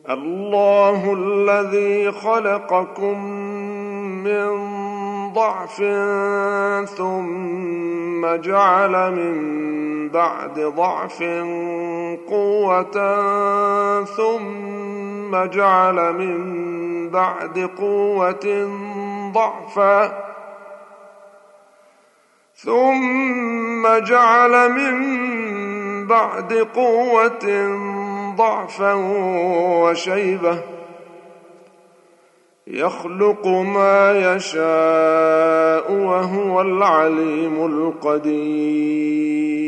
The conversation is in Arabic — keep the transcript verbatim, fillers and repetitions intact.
الله الذي خلقكم من ضعف ثم جعل من بعد ضعف قوة ثم جعل من بعد قوة ضعفا ثم جعل من بعد قوة ضعفا وشيبة يخلق ما يشاء وهو العليم القدير.